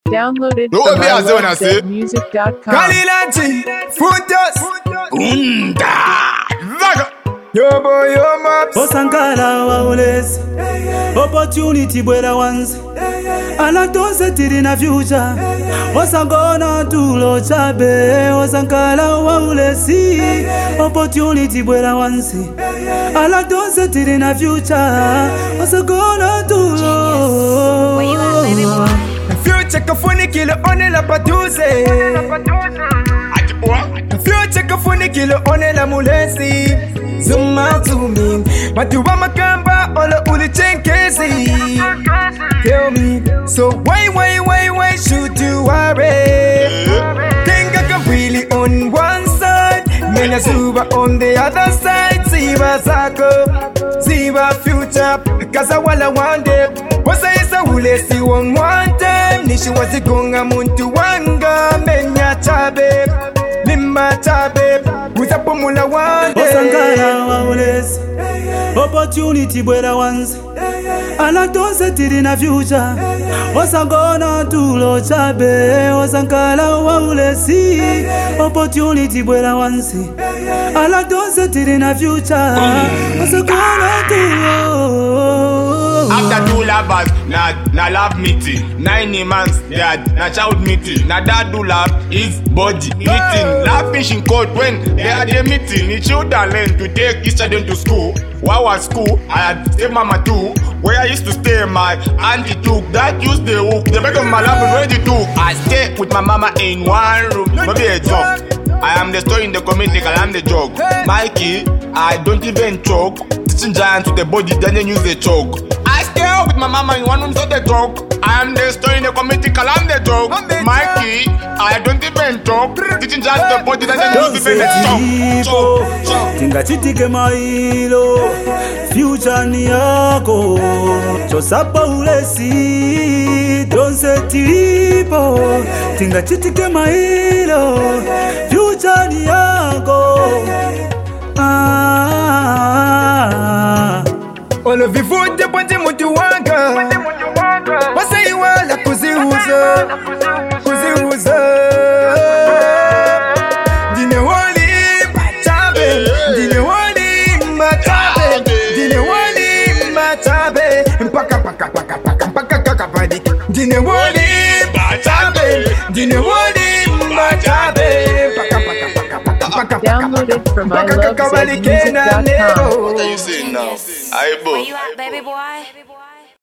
Downloaded No, from me as well, I say. iLoveZmusic.com. Kalilanchi, Funtos, Unda Zaga yo boy, yo maps. Osankala wa ulezi Opportunity bwela wanzi Alatonse tiri na future Osangona tulo chabe Osankala wa ulezi Opportunity bwela wanzi Alatonse tiri na future Osangona tulo Where you at, baby boy? Future kafuni kilo one la patuze. Future kafuni kilo one la mulezi. Zoom out to me. Matuwa makamba ola ulichenkezi. Tell me, so why should you worry? Think I can really on one side, Mena Zuba on the other side. Ziba Zako, Ziba future, Kaza wala one day. Wasa isa ulesi one time. Nishi wazigonga muntu wanga. Menya chabe, lima chabe. Uzapumula one day. Osankala wa ulezi Opportunity bwela wanzi Alatonse tiri na future Osangona tulo chabe Osankala wa ulezi Opportunity bwela wanzi Alatonse tiri na future Osangona tulo After 2 lovers, na love meeting 9 months, dad, na child meeting. Na dad do love, is body meeting. Love fishing court when they are the meeting. The children learn to take each other to school. While was school, I had stay mama too. Where I used to stay, my auntie took that used the hook. The back of my lap is ready to. I stay with my mama in one room. Maybe a joke. I am the story in the community, I am the joke. Mikey, I don't even choke. Teaching giant to the body, then you use the choke. I stay out with my mama in one room, so the joke. I am the story in the community, I am the joke. Mikey, I don't even talk. Teaching giant to the body, then you use the choke. Tinga chitike mailo Future ni yako Chosapa ulesi Donse tilipo Tinga chitike mailo Future ni yako Olo vivute ponte mutu wanga. Wasa iwala kuziuza. Dine wali matabe. Dine wali matabe. Dine wali matabe. Mpaka padi. Dine wali matabe. Dine wali matabe. Downloaded from What iLoveZmusic.com. are you saying now? Where you at, baby boy?